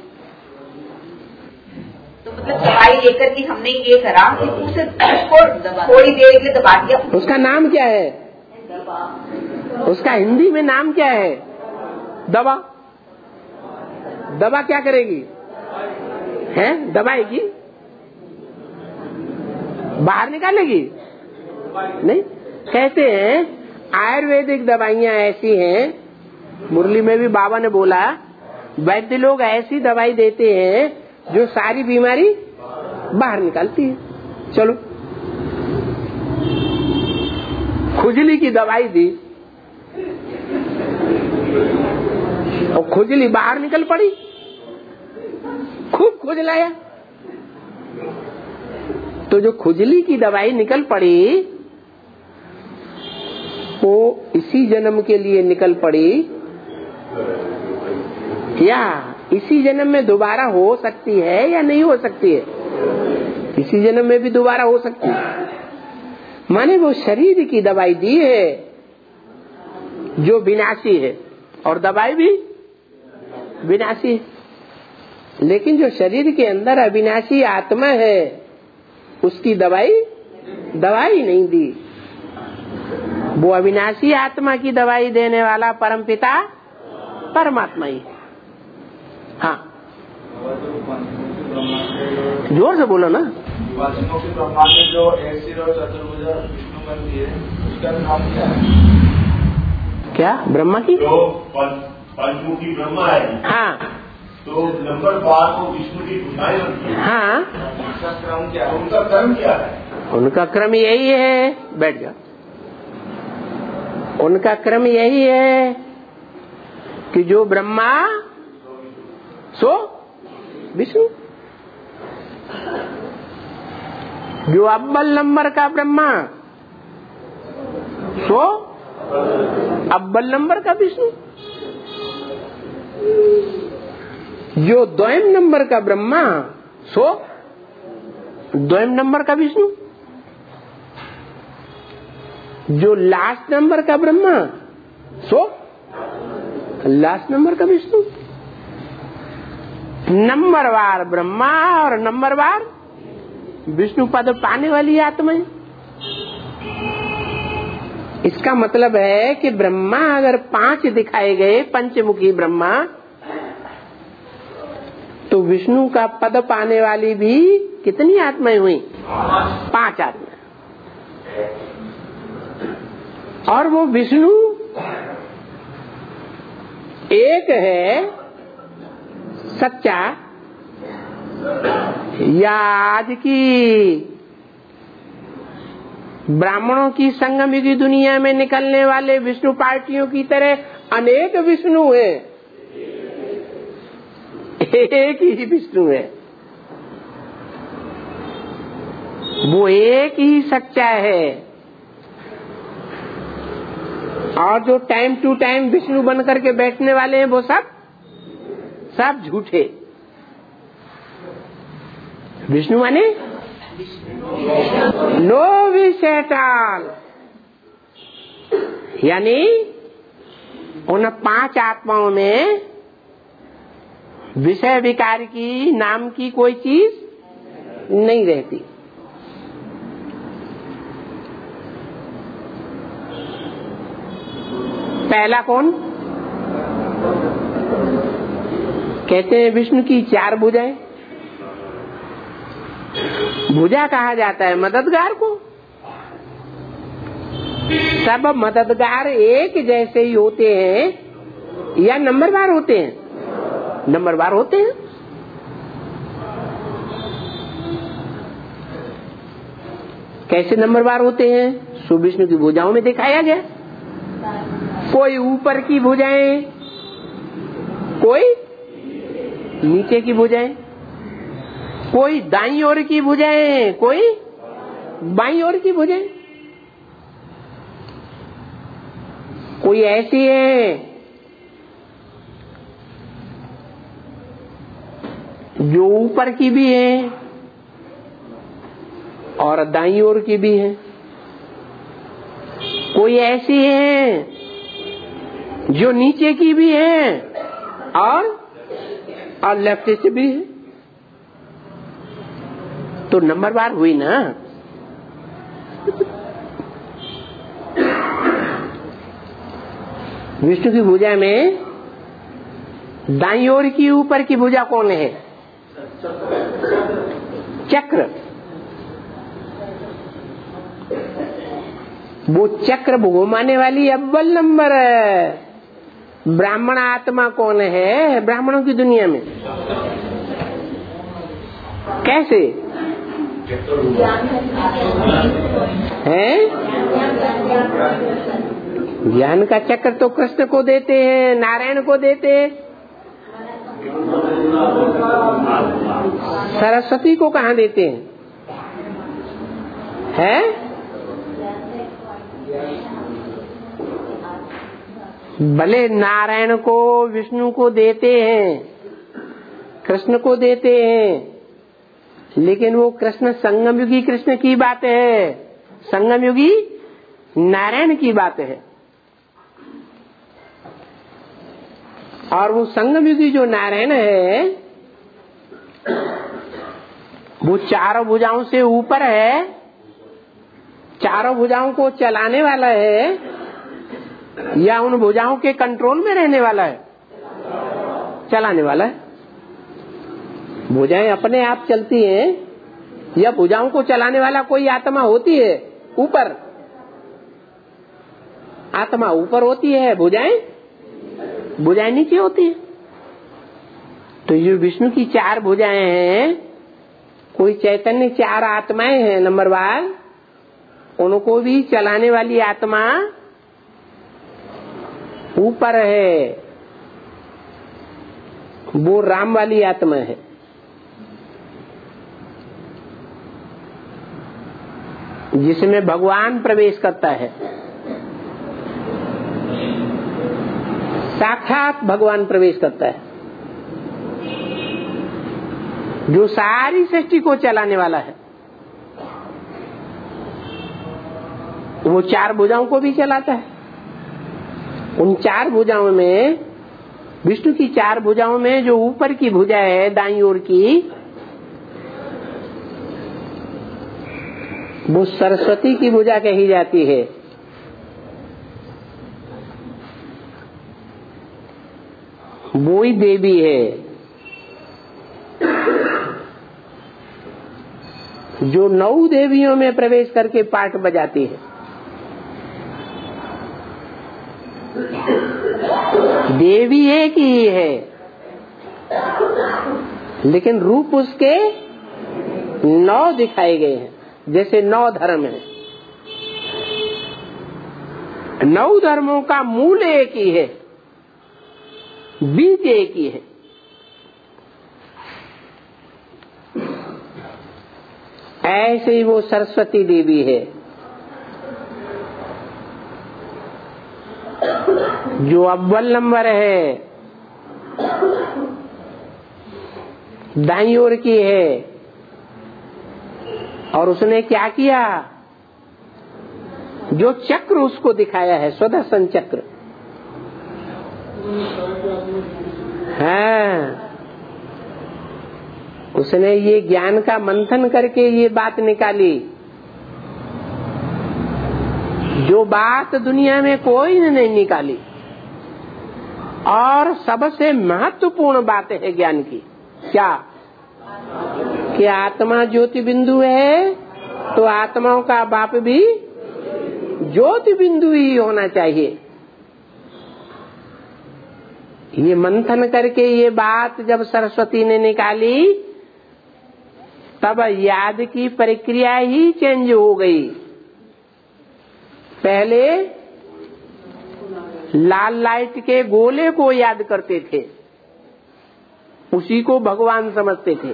तो मतलब दवाई लेकर के हमने ये करा कि उसे थोड़ी देर के लिए दबा दिया। उसका नाम क्या है? उसका हिंदी में नाम क्या है? दवा। दवा क्या करेगी? है दबाएगी, बाहर निकालेगी? नहीं। कहते हैं आयुर्वेदिक दवाइयां ऐसी हैं, मुरली में भी बाबा ने बोला, वैद्य लोग ऐसी दवाई देते हैं जो सारी बीमारी बाहर निकालती है। चलो, खुजली की दवाई दी और खुजली बाहर निकल पड़ी, खूब खुजलाया, तो जो खुजली की दवाई निकल पड़ी वो इसी जन्म के लिए निकल पड़ी या इसी जन्म में दोबारा हो सकती है या नहीं हो सकती है? इसी जन्म में भी दोबारा हो सकती है। माने वो शरीर की दवाई दी है जो विनाशी है, और दवाई भी विनाशी है, लेकिन जो शरीर के अंदर अविनाशी आत्मा है उसकी दवाई नहीं दी। वो अविनाशी आत्मा की दवाई देने वाला परमपिता परमात्मा ही। हाँ, जोर से बोलो ना। पंचमुखी ब्रह्मा के जो एक सिर और चतुर्भुजा विष्णु बनती है, उसका नाम क्या है? क्या ब्रह्मा की? जो पंचमुखी ब्रह्मा है, हाँ, तो नंबर 12 को विष्णु की भुजाएं बनती है। हाँ, उनका क्रम क्या है? उनका कर्म क्या है? उनका क्रम यही है, बैठ जाओ, उनका क्रम यही है कि जो ब्रह्मा सो विष्णु, जो अव्वल नंबर का ब्रह्मा सो अव्वल नंबर का विष्णु, जो द्वयम नंबर का ब्रह्मा सो द्वयम नंबर का विष्णु, जो लास्ट नंबर का ब्रह्मा सो लास्ट नंबर का विष्णु। नंबरवार ब्रह्मा और नंबरवार विष्णु पद पाने वाली आत्मा है। इसका मतलब है कि ब्रह्मा अगर 5 दिखाए गए, पंचमुखी ब्रह्मा, तो विष्णु का पद पाने वाली भी कितनी आत्माएं हुई? 5 आत्माएं। और वो विष्णु एक है सच्चा, या आज की ब्राह्मणों की संगम की दुनिया में निकलने वाले विष्णु पार्टियों की तरह अनेक विष्णु हैं? एक ही विष्णु है, वो एक ही सच्चा है। और जो टाइम टू टाइम विष्णु बन करके बैठने वाले हैं वो सब झूठे। विष्णु माने नो विश एट ऑल, यानी उन 5 आत्माओं में विषय विकार की नाम की कोई चीज नहीं रहती। पहला कौन? कहते हैं विष्णु की 4 भुजाएं। भुजा कहा जाता है मददगार को। सब मददगार एक जैसे ही होते हैं या नंबरवार होते हैं? नंबरवार होते हैं। कैसे नंबरवार होते हैं? सो विष्णु की भुजाओं में दिखाया गया। कोई ऊपर की भुजाएं, कोई नीचे की भुजाएं, कोई दाईं ओर की भुजाएं, कोई बाईं ओर की भुजाएं। कोई ऐसी है जो ऊपर की भी है और दाईं ओर की भी है। कोई ऐसी है जो नीचे की भी है और लेफ्ट से भी है। तो नंबरवार हुई ना। विष्णु की भुजा में दाईं ओर की ऊपर की भुजा कौन है? चक्र। वो चक्र घुमाने वाली अव्वल नंबर ब्राह्मण आत्मा कौन है ब्राह्मणों की दुनिया में? कैसे है? ज्ञान का चक्र तो कृष्ण को देते हैं, नारायण को देते हैं, सरस्वती को कहाँ देते हैं? है? भले नारायण को विष्णु को देते हैं, कृष्ण को देते हैं, लेकिन वो कृष्ण संगम युगी कृष्ण की बात है, संगम युगी नारायण की बात है। और वो संगम युगी जो नारायण है वो चारों भुजाओं से ऊपर है, चारों भुजाओं को चलाने वाला है या उन भुजाओं के कंट्रोल में रहने वाला है? चलाने वाला है। भुजाएं अपने आप चलती हैं या भुजाओं को चलाने वाला कोई आत्मा होती है ऊपर? आत्मा ऊपर होती है, भुजाएं नीचे होती है। तो ये विष्णु की चार भुजाएं हैं, कोई चैतन्य चार आत्माएं हैं नंबर 1, उनको भी चलाने वाली आत्मा ऊपर है, वो राम वाली आत्मा है। जिसमें भगवान प्रवेश करता है, साक्षात भगवान प्रवेश करता है, जो सारी सृष्टि को चलाने वाला है। वो चार भुजाओं को भी चलाता है। उन चार भुजाओं में, विष्णु की चार भुजाओं में जो ऊपर की भुजा है दाईं ओर की, वो सरस्वती की भुजा कही जाती है। वो ही देवी है जो 9 देवियों में प्रवेश करके पाठ बजाती है। देवी एक ही है, लेकिन रूप उसके 9 दिखाए गए हैं। जैसे 9 धर्म है, 9 धर्मों का मूल एक ही है, बीज एक ही है। ऐसे ही वो सरस्वती देवी है जो अव्वल नंबर है, दाईं ओर की है। और उसने क्या किया? जो चक्र उसको दिखाया है, स्वदर्शन चक्र है, उसने ये ज्ञान का मंथन करके ये बात निकाली, जो बात दुनिया में कोई ने नहीं निकाली। और सबसे महत्वपूर्ण बात है ज्ञान की क्या? कि आत्मा ज्योति बिंदु है, तो आत्माओं का बाप भी ज्योति बिंदु ही होना चाहिए। ये मंथन करके ये बात जब सरस्वती ने निकाली, तब याद की प्रक्रिया ही चेंज हो गई। पहले लाल लाइट के गोले को याद करते थे, उसी को भगवान समझते थे।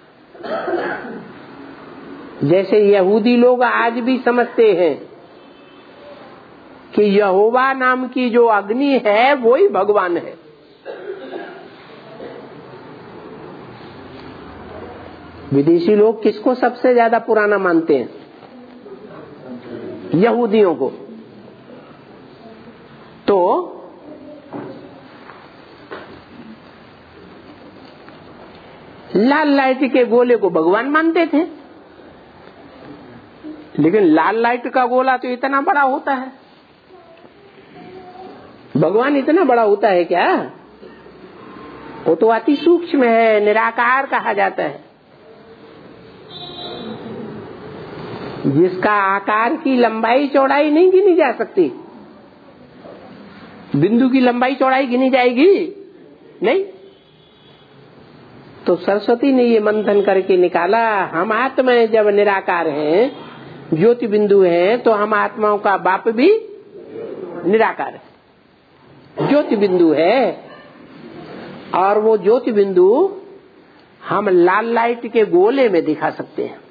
जैसे यहूदी लोग आज भी समझते हैं कि यहोवा नाम की जो अग्नि है वो ही भगवान है। विदेशी लोग किसको सबसे ज्यादा पुराना मानते हैं? यहूदियों को। तो लाल लाइट के गोले को भगवान मानते थे, लेकिन लाल लाइट का गोला तो इतना बड़ा होता है, भगवान इतना बड़ा होता है क्या? वो तो अति सूक्ष्म है, निराकार कहा जाता है, जिसका आकार की लंबाई चौड़ाई नहीं गिनी जा सकती। बिंदु की लंबाई चौड़ाई गिनी जाएगी नहीं। तो सरस्वती ने ये मंथन करके निकाला, हम आत्मा जब निराकार हैं, ज्योति बिंदु हैं, तो हम आत्माओं का बाप भी निराकार है, ज्योति बिंदु है। और वो ज्योति बिंदु हम लाल लाइट के गोले में दिखा सकते हैं,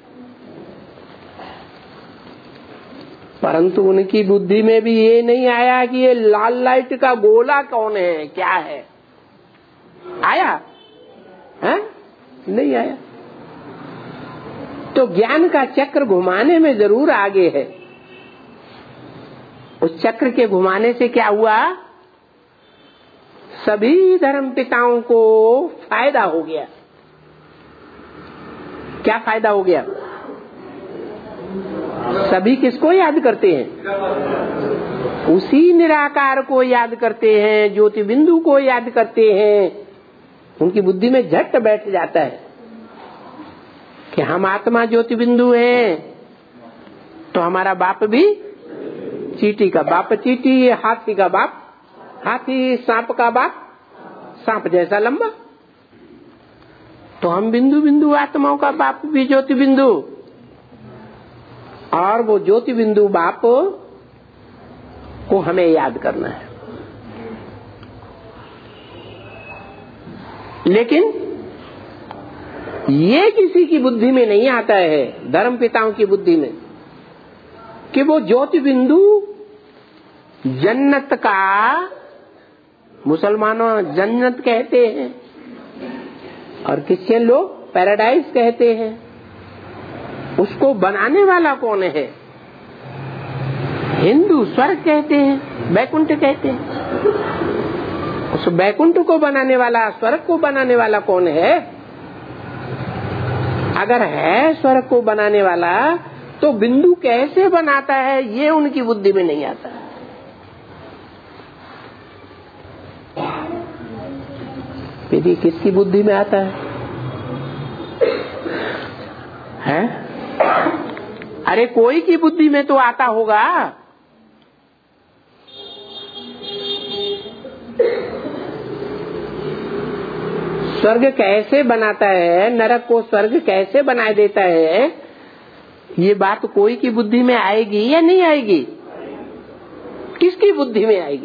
परंतु उनकी बुद्धि में भी ये नहीं आया कि ये लाल लाइट का गोला कौन है, क्या है। आया है? नहीं आया। तो ज्ञान का चक्र घुमाने में जरूर आगे है। उस चक्र के घुमाने से क्या हुआ, सभी धर्म पिताओं को फायदा हो गया। क्या फायदा हो गया? सभी किसको याद करते हैं? उसी निराकार को याद करते हैं, ज्योति बिंदु को याद करते हैं। उनकी बुद्धि में झट बैठ जाता है कि हम आत्मा ज्योति बिंदु हैं, तो हमारा बाप भी चींटी का बाप चींटी, हाथी का बाप हाथी, सांप का बाप सांप जैसा लंबा। तो हम बिंदु बिंदु आत्माओं का बाप भी ज्योति बिंदु, और वो ज्योति बिंदु बाप को हमें याद करना है। लेकिन ये किसी की बुद्धि में नहीं आता है, धर्म पिताओं की बुद्धि में, कि वो ज्योति बिंदु जन्नत का, मुसलमानों जन्नत कहते हैं और क्रिश्चियन लोग पैराडाइज कहते हैं, उसको बनाने वाला कौन है? हिंदू स्वर्ग कहते हैं, बैकुंठ कहते हैं। उस बैकुंठ को बनाने वाला, स्वर्ग को बनाने वाला कौन है? अगर है स्वर्ग को बनाने वाला, तो बिंदु कैसे बनाता है, ये उनकी बुद्धि में नहीं आता। यदि किसकी बुद्धि में आता है? अरे कोई की बुद्धि में तो आता होगा। स्वर्ग कैसे बनाता है, नरक को स्वर्ग कैसे बना देता है, ये बात कोई की बुद्धि में आएगी या नहीं आएगी? किसकी बुद्धि में आएगी?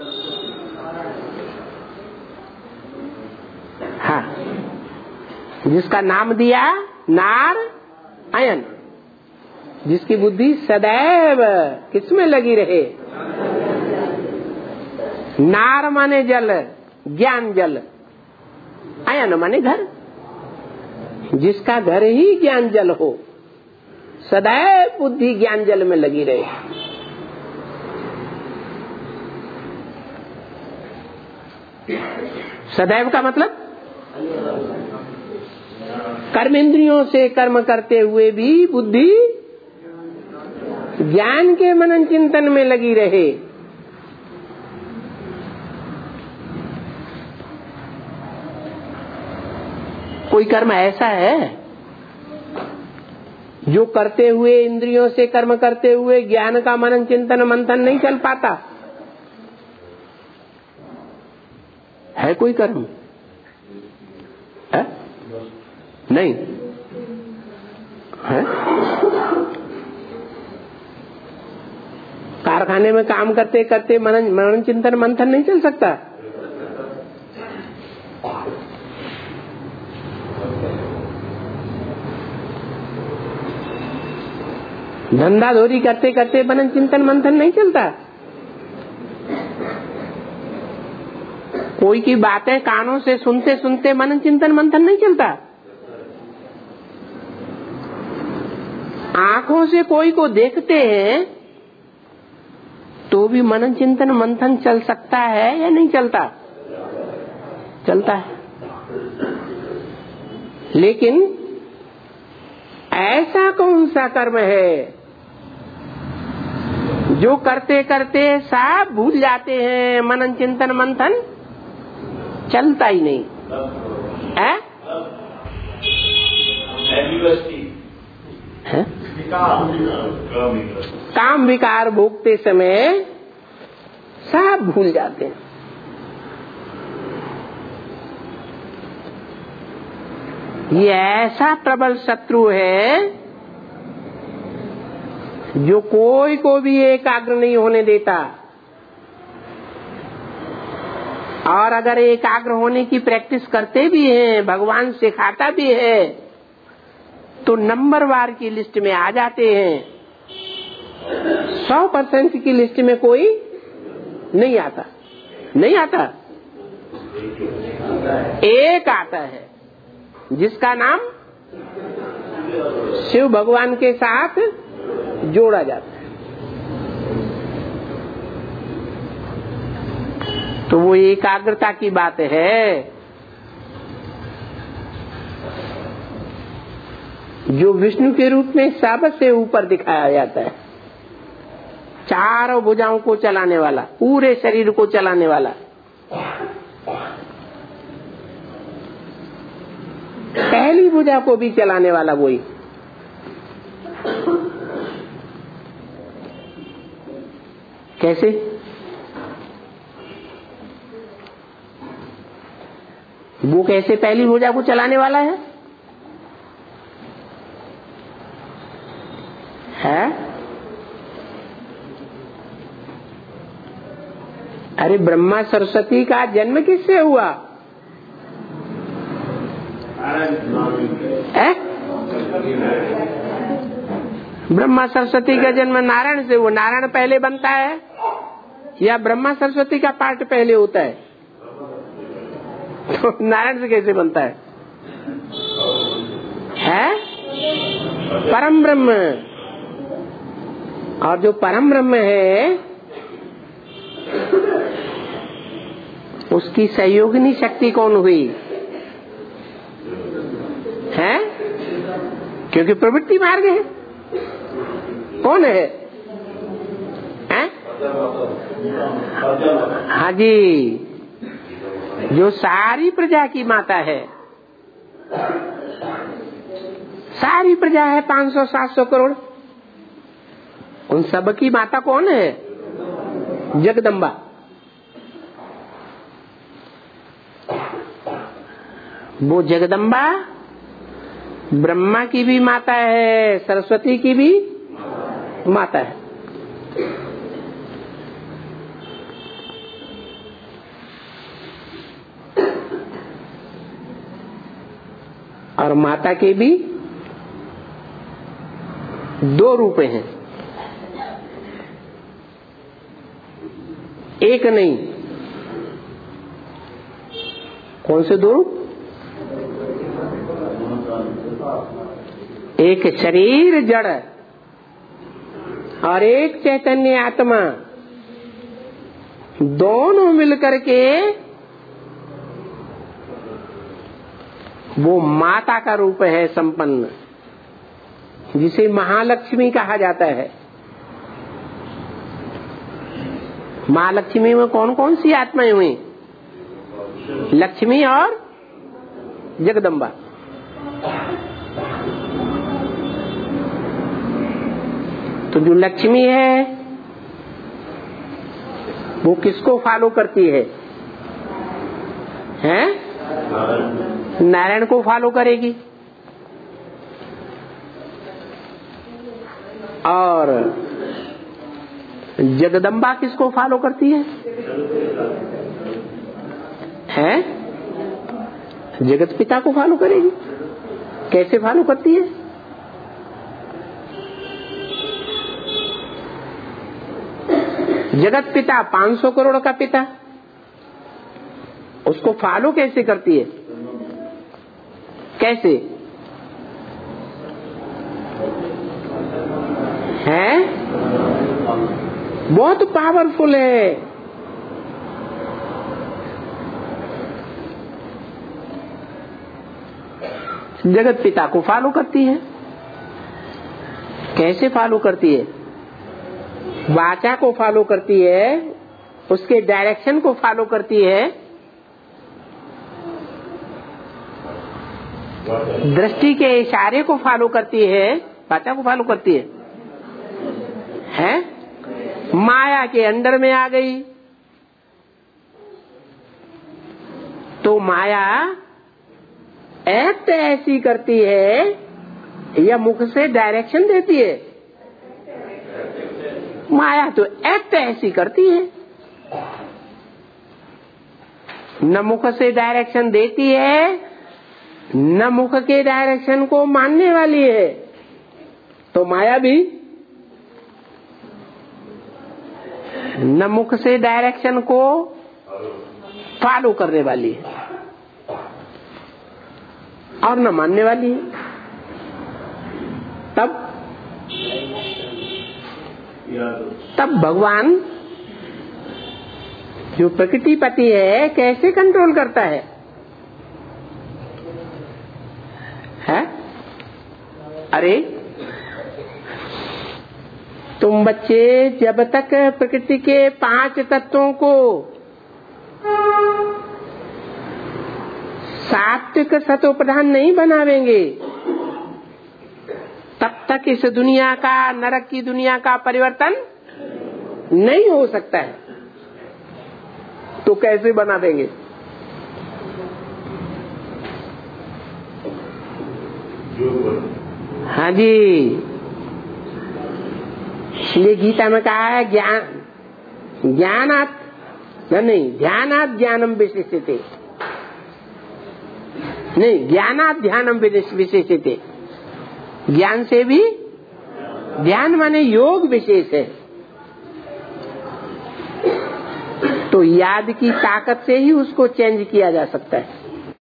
हाँ, जिसका नाम दिया नारायण, जिसकी बुद्धि सदैव किसमें लगी रहे? नार माने जल, ज्ञान जल, आयन माने घर, जिसका घर ही ज्ञान जल हो, सदैव बुद्धि ज्ञान जल में लगी रहे। सदैव का मतलब कर्मेंद्रियों से कर्म करते हुए भी बुद्धि ज्ञान के मनन चिंतन में लगी रहे। कोई कर्म ऐसा है जो करते हुए, इंद्रियों से कर्म करते हुए ज्ञान का मनन चिंतन मंथन नहीं चल पाता है? कोई कर्म है? नहीं है? कारखाने में काम करते करते मनन चिंतन मंथन नहीं चल सकता। धंधा धोरी करते करते मनन चिंतन मंथन नहीं चलता। कोई की बातें कानों से सुनते सुनते मनन चिंतन मंथन नहीं चलता। आंखों से कोई को देखते हैं तो भी मनन चिंतन मंथन चल सकता है या नहीं चलता? चलता है। लेकिन ऐसा कौन सा कर्म है जो करते करते सब भूल जाते हैं, मनन चिंतन मंथन चलता ही नहीं? है? काम विकार भोगते समय सब भूल जाते हैं। ये ऐसा प्रबल शत्रु है जो कोई को भी एकाग्र नहीं होने देता, और अगर एकाग्र होने की प्रैक्टिस करते भी हैं, भगवान सिखाता भी है, तो नंबरवार की लिस्ट में आ जाते हैं। 100% की लिस्ट में कोई नहीं आता, नहीं आता। एक आता है जिसका नाम शिव भगवान के साथ जोड़ा जाता है। तो वो एकाग्रता की बात है जो विष्णु के रूप में सबसे ऊपर दिखाया जाता है। चारों भुजाओं को चलाने वाला, पूरे शरीर को चलाने वाला। पहली भुजा को भी चलाने वाला वही। कैसे? वो कैसे पहली भुजा को चलाने वाला है? अरे ब्रह्मा सरस्वती का जन्म किससे हुआ? ब्रह्मा सरस्वती का जन्म नारायण से हुआ। नारायण पहले बनता है या ब्रह्मा सरस्वती का पार्ट पहले होता है? तो नारायण से कैसे बनता है? परम ब्रह्म। और जो परम ब्रह्म है उसकी सहयोगिनी शक्ति कौन हुई है? क्योंकि प्रवृत्ति मार्ग है। कौन है? हाँ जी, जो सारी प्रजा की माता है। सारी प्रजा है 500-700 करोड़। उन सब की माता कौन है? जगदम्बा। वो जगदम्बा ब्रह्मा की भी माता है, सरस्वती की भी माता है। और माता के भी 2 रूप हैं, एक नहीं। कौन से 2 रूप? एक शरीर जड़ और एक चैतन्य आत्मा, दोनों मिलकर के वो माता का रूप है संपन्न, जिसे महालक्ष्मी कहा जाता है। महालक्ष्मी में कौन कौन सी आत्माएं हुई? लक्ष्मी और जगदम्बा। तो जो लक्ष्मी है वो किसको फॉलो करती है? नारायण को फॉलो करेगी। और जगदम्बा किसको फॉलो करती है? जगत पिता को फॉलो करेगी। कैसे फॉलो करती है? जगत पिता 500 करोड़ का पिता, उसको फॉलो कैसे करती है? कैसे है? बहुत पावरफुल है। जगत पिता को फॉलो करती है। कैसे फॉलो करती है? वाचा को फॉलो करती है, उसके डायरेक्शन को फॉलो करती है, दृष्टि के इशारे को फॉलो करती है, वाचा को फॉलो करती है? माया के अंडर में आ गई तो माया एक्ट ऐसी करती है या मुख से डायरेक्शन देती है? माया तो एक्ट ऐसी करती है, न मुख से डायरेक्शन देती है न मुख के डायरेक्शन को मानने वाली है। तो माया भी न मुख से डायरेक्शन को फॉलो करने वाली है और न मानने वाली है। तब भगवान जो प्रकृतिपति है कैसे कंट्रोल करता है? अरे तुम बच्चे जब तक प्रकृति के 5 तत्वों को सात्विक सतोप्रधान नहीं बनावेंगे तब तक इस दुनिया का, नरक की दुनिया का परिवर्तन नहीं हो सकता है। तो कैसे बना देंगे? हाँ जी, इसलिए गीता में कहा है ज्ञानात् नहीं, ध्यानात् ज्ञानम विशेषते, नहीं, ज्ञानात् ध्यानम विशेषते। ज्ञान से भी, ध्यान माने योग विशेष है। तो याद की ताकत से ही उसको चेंज किया जा सकता है।